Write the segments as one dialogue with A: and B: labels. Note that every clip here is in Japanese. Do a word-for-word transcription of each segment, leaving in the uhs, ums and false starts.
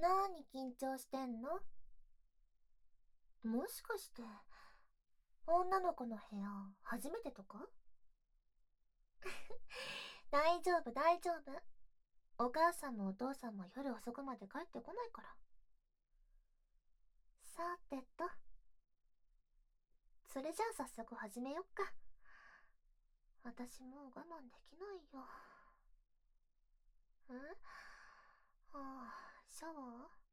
A: なーに緊張してんの？もしかして、女の子の部屋、初めてとか？大丈夫、大丈夫。お母さんもお父さんも夜遅くまで帰ってこないから。さてと。それじゃあ早速始めよっか。私もう我慢できないよ。ん？はあ、シャワー？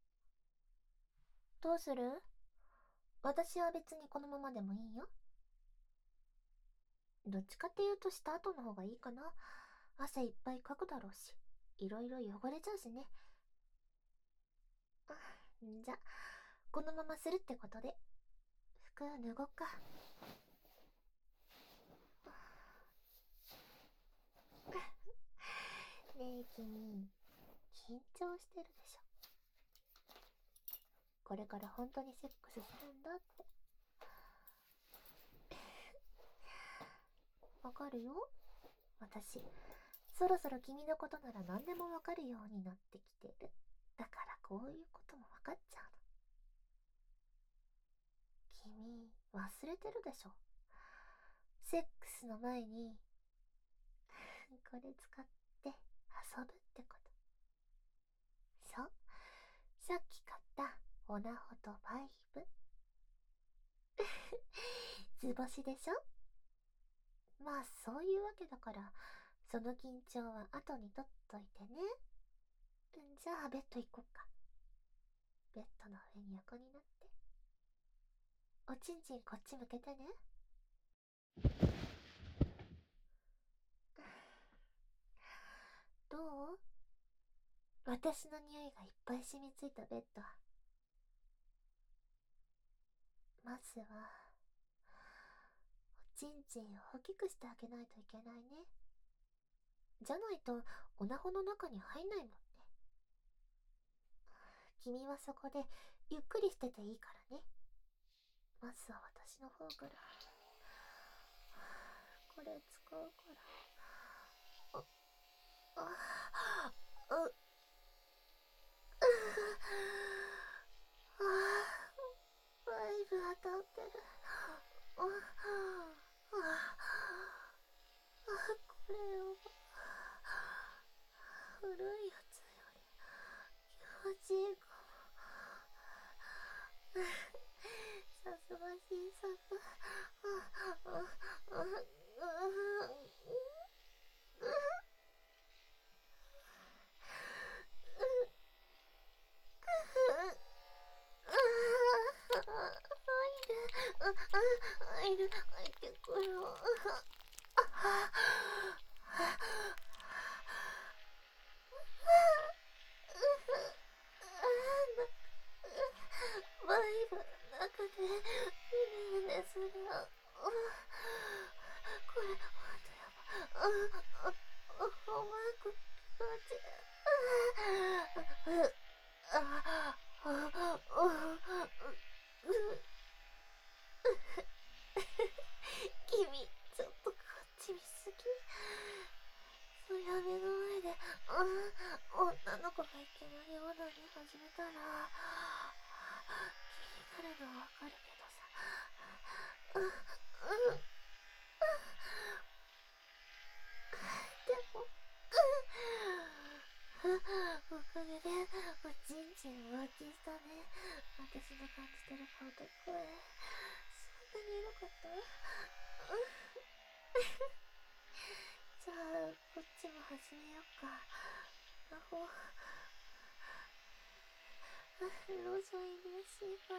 A: どうする？私は別にこのままでもいいよ。どっちかっていうとした後の方がいいかな。汗いっぱいかくだろうし、いろいろ汚れちゃうしね。んじゃ、このままするってことで、服脱ごっか。ねえ君、緊張してるでしょ。これから本当にセックスするんだって。わかるよ。私、そろそろ君のことなら何でもわかるようになってきてる。だからこういうこともわかっちゃうの。君、忘れてるでしょ。セックスの前に、これ使って遊ぶってこと。そう。さっき買ったオナホとバイブ。図星でしょ？まあそういうわけだから、その緊張は後に取っといてね。じゃあベッド行こっか。ベッドの上に横になって。おちんちんこっち向けてね。どう？私の匂いがいっぱい染みついたベッド。まずは、おちんちんを大きくしてあげないといけないね。じゃないと、おなほの中に入んないもんね。君はそこでゆっくりしてていいからね。まずは私の方から。これ使うから。あ、あ、う、う、あ、バイブ当たってる。あ、あ、これを、古いやつより気持ちいいかも。さすが新作。あ、あ、あ、あ、入る、入ってくる。バイブの中でうねうねする。これほんとやば。あ、あ、あ、お前こ気持ちいい。あ、あ、あ、あ、君、ちょっとこっち見すぎ。そりゃ目の前で、うん、女の子がいきなりオナニー始めたら、気になるのはわかるけどさ。うん、うん、でも、おかげで、おちんちん浮気したね。私の感じてる顔と声、そんなにエロかった？じゃあ、こっちも始めようか。あほ、ローション入れやすいから、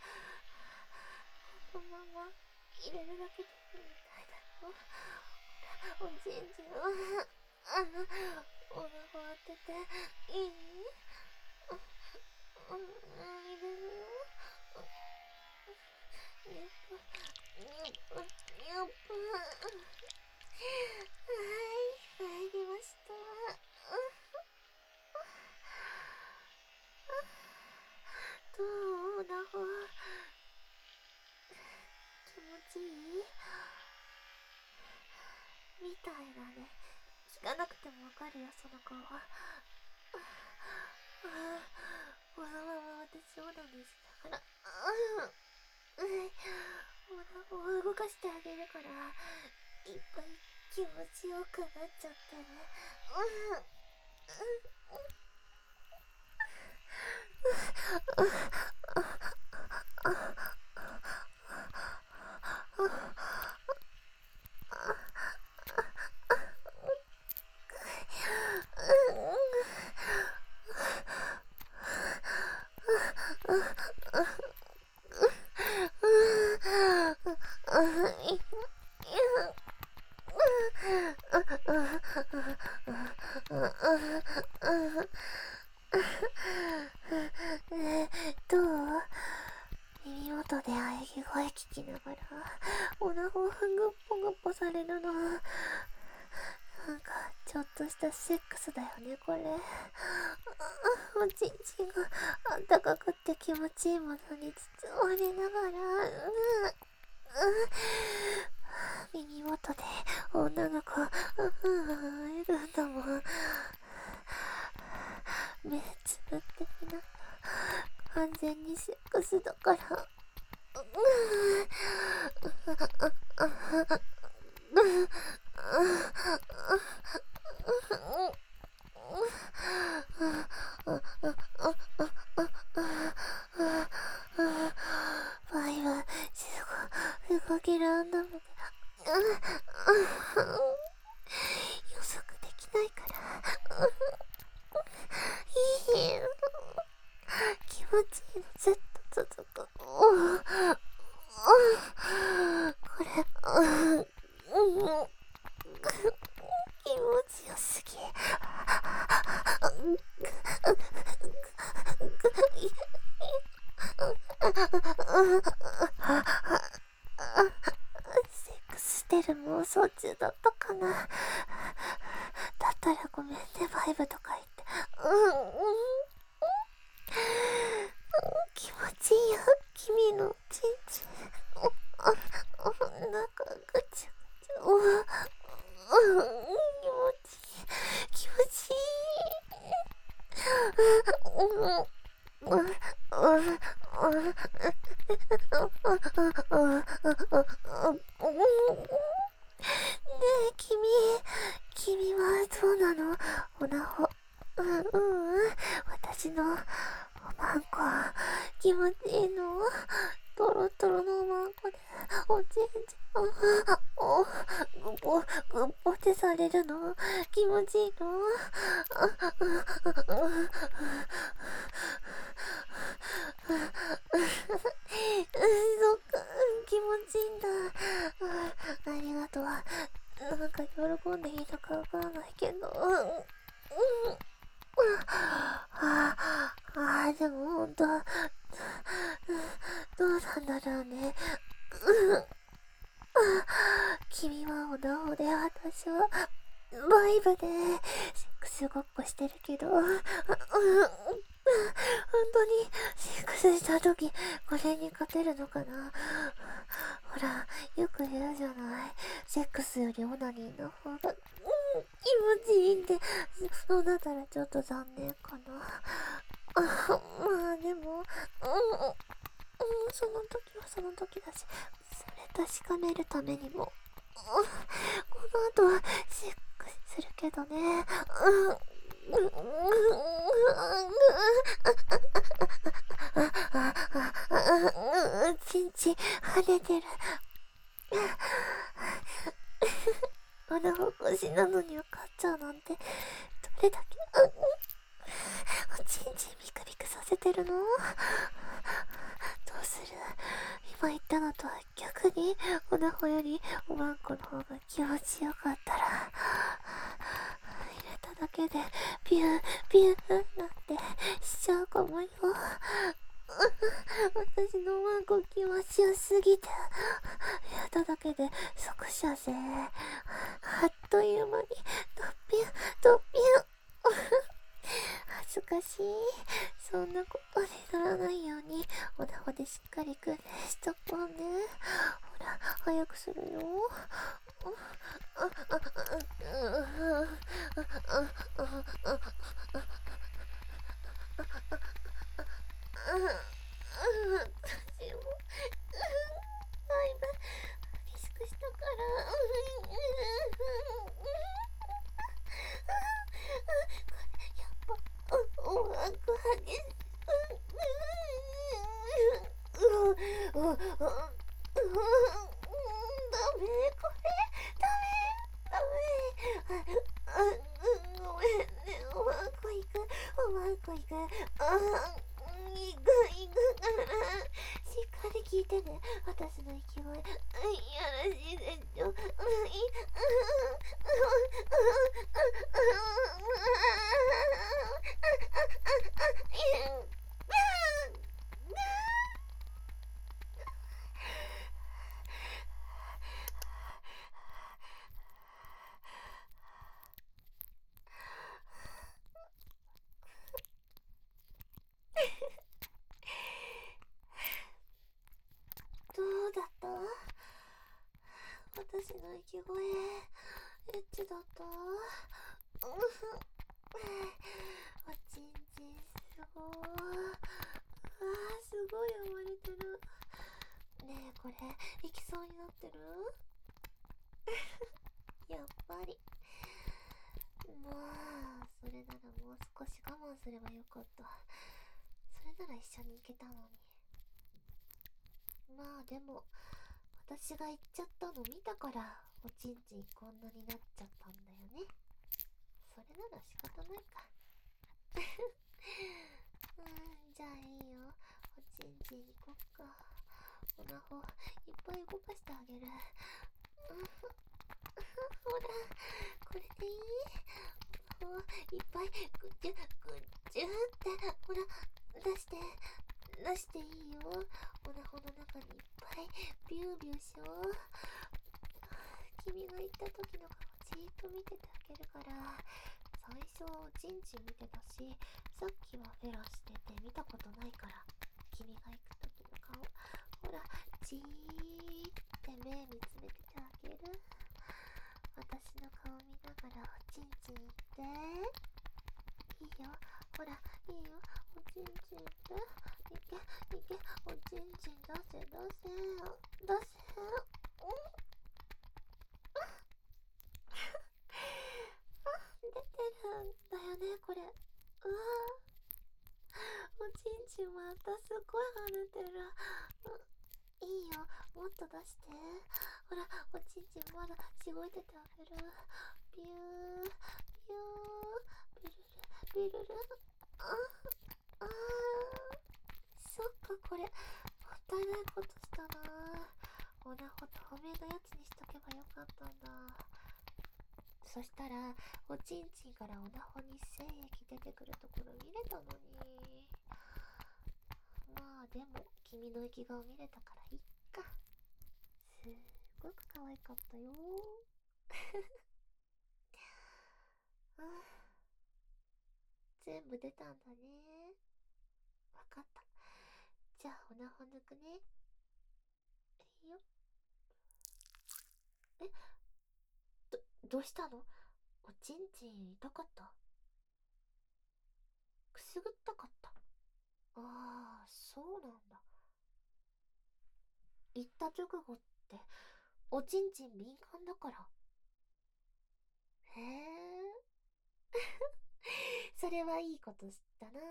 A: このまま入れるだけでいいみたいだよ。おちんちんを、あの、おなほ当てて、いい？うん、入れるよ。にゅっぷん、にゅっぷん、にゅっぷん。はい、入りました。どう？なほ。気持ちいい？みたいだね。聞かなくてもわかるよ、その顔は。 そうなんです。だから、うん、うん、お腹を動かしてあげるから、いっぱい気持ちよくなっちゃってね。うん、どう？耳元で喘ぎ声聞きながらおなごをぐっぽぐっぽされるの、なんかちょっとしたセックスだよねこれ。おちんちんがあったかくって気持ちいいものに包まれながら、うんうん、耳元で女の子うんいるんだもん。目つぶってみな。完全にセックスだから。バイはすご動けるあんなので予測できないから。いい気持ちいいのずっと続く。これ、うん、気持ちよすぎ。セックスしてる妄想中だったかな。だったらごめんねバイブとか言って。うんうん気持ちいいよ君のちんちん。お腹ぐちゃぐちゃ。お気持ちいい気持ちいい。ねえ君君はどうなのおなほ。うんうん私のおまんこ気持ちいいの。トロトロのおまんこでおちんちんおぐっぽぐっぽってされるの気持ちいいの。そっか気持ちいいんだ。ありがとう。なんか喜んでいいのかわからないけど。うんうんああでもほんとどうなんだろうね。君はおなほで私はバイブでセックスごっこしてるけど、本当にセックスした時これに勝てるのかな。ほらよく言うじゃない、セックスよりオナニーの方が、うん、気持ちいいって。そうだったらちょっと残念かな。あまあでも、うん、うん、その時はその時だし、それ確かめるためにも、うん、この後はセックスするけどね。うんちんちん跳ねてる。おなほ腰なのに分かっちゃうなんて、どれだけ、うん、おちんちんビクビクさせてるの。どうする？今言ったのとは逆におなほよりおまんこの方が気持ちよかったら、入れただけでビュービューなんてしちゃうかもよ。私のワンコ気持ちよすぎて、やっただけで即射精。あっという間にドッピュンドッピュン。恥ずかしい。そんなことにならないようにおなほでしっかり訓練しとこうね。ほら早くするよ。 私もだいぶ激しくしたから。やっぱ音楽激しく。ううううダメこれダメダメ。あごめんね。うまくいくうまくいく。あいくいくからしっかり聞いてね。私の息声よろしいでしょ。どうだった？私の息声エッチだった？おちんちんすごー。うわーすごい暴れてる。ねえこれ行きそうになってる？やっぱり。まあそれならもう少し我慢すればよかった。それなら一緒に行けたのに。まあでも私が行っちゃったの見たからおちんちんこんなになっちゃったんだよね。それなら仕方ないか。うん、じゃあいいよ。おちんちん行こっか。おなほいっぱい動かしてあげる。ほらこれでいい？いっぱいぐちゅぐちゅってほら出して出していいよ。おなほの中にいっぱいビュービューしよう。君が行った時の顔じーっと見ててあげるから。最初はおちんちん見てたし、さっきはフェラしてて見たことないから、君が行く時の顔ほらじーって目見つめててあげる。私の顔見ながらおちんちん行っていいよ。ほらいいよ。おちんちんっていけいけ。おちんちん出せ出せ出せ。うん出てるんだよねこれ。うわーおちんちんまたすごい跳ねてる。いいよもっと出して。ほらおちんちんまだしごいててあげる。ビュービュービルルビルル。ああーそっかこれもったいないことしたな。おなほと透明なやつにしとけばよかったんだ。そしたらおちんちんからおなほに精液出てくるところ見れたのに。まあでも君の息顔見れたからいっか。すっごく可愛かったよ。あ全部出たんだね。わかった。じゃあおなほ抜くね。いいよ。えどどうしたの？おちんちん痛かった？くすぐったかった？ああそうなんだ。言った直後っておちんちん敏感だから。へえそれはいいこと知ったな。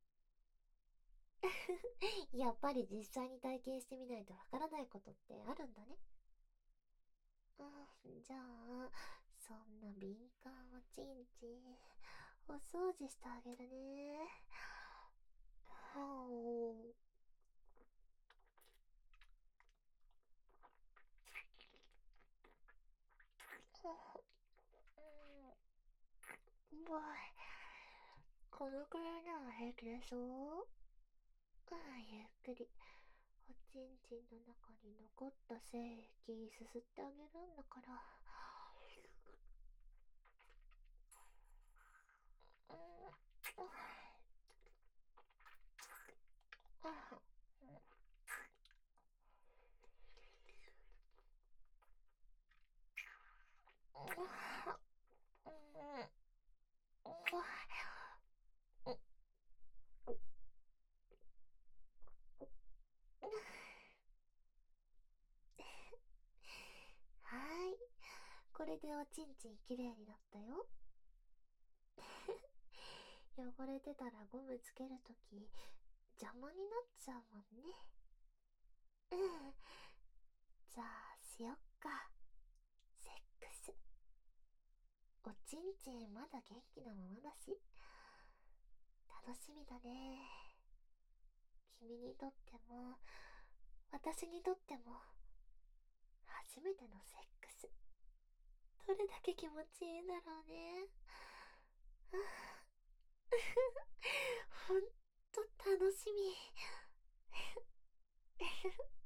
A: やっぱり実際に体験してみないとわからないことってあるんだね。うん、じゃあそんな敏感おちんちんお掃除してあげるね。はおうん、このくらいなら平気でしょ？ああゆっくりおちんちんの中に残った精液すすってあげるんだから。うんれでおちんちんきれいになったよ。汚れてたらゴムつけるとき邪魔になっちゃうもんね。うん。じゃあしよっか。セックス。おちんちんまだ元気なままだし、楽しみだね。君にとっても私にとっても初めてのセックス、どれだけ気持ちいいんだろうね。ほんと楽しみ。